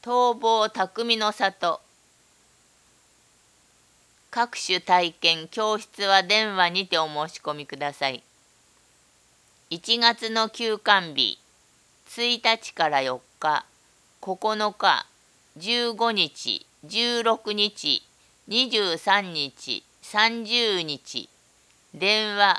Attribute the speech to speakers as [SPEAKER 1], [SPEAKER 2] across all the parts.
[SPEAKER 1] 逃亡匠の里。各種体験教室は電話にてお申し込みください。1月の休館日、1日から4日、9日、15日、16日、23日、30日、電話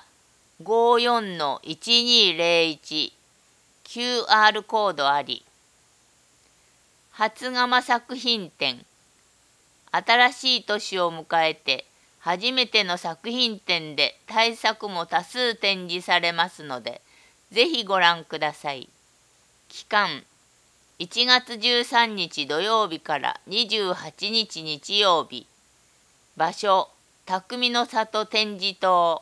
[SPEAKER 1] 54-1201、QR コードあり。初釜作品展。新しい年を迎えて初めての作品展で大作も多数展示されますので、ぜひご覧ください。期間1月13日土曜日から28日日曜日。場所匠の里展示棟。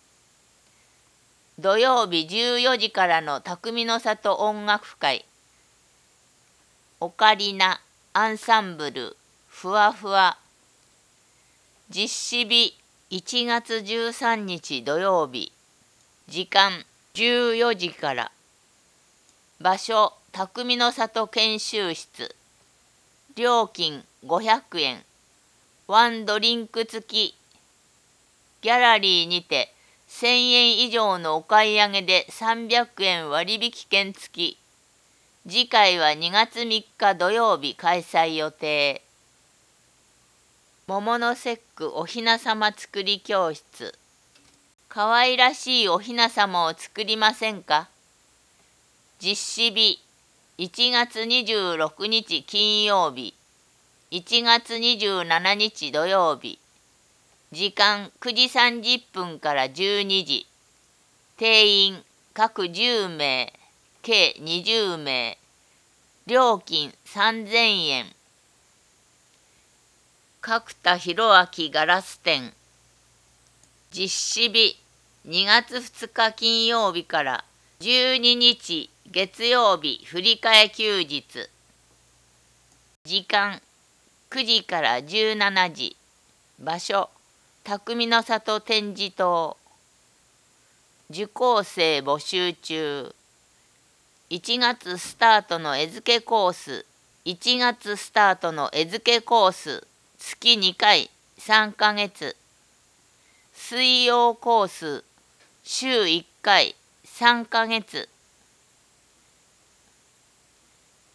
[SPEAKER 1] 土曜日14時からの匠の里音楽会。オカリナ、アンサンブル、ふわふわ。実施日1月13日土曜日。時間14時から。場所匠の里研修室。料金500円。ワンドリンク付き。ギャラリーにて1000円以上のお買い上げで300円割引券付き。次回は2月3日土曜日開催予定。桃の節句おひなさま作り教室。かわいらしいおひなさまを作りませんか？実施日1月26日金曜日。1月27日土曜日。時間9時30分から12時。定員各10名。計20名。料金3000円。角田博明ガラス展。実施日2月2日金曜日から12日月曜日振り替え休日。時間9時から17時。場所匠の里展示棟。受講生募集中。1月スタートの絵付けコース。1月スタートの絵付けコース。月2回3ヶ月。水曜コース。週1回3ヶ月。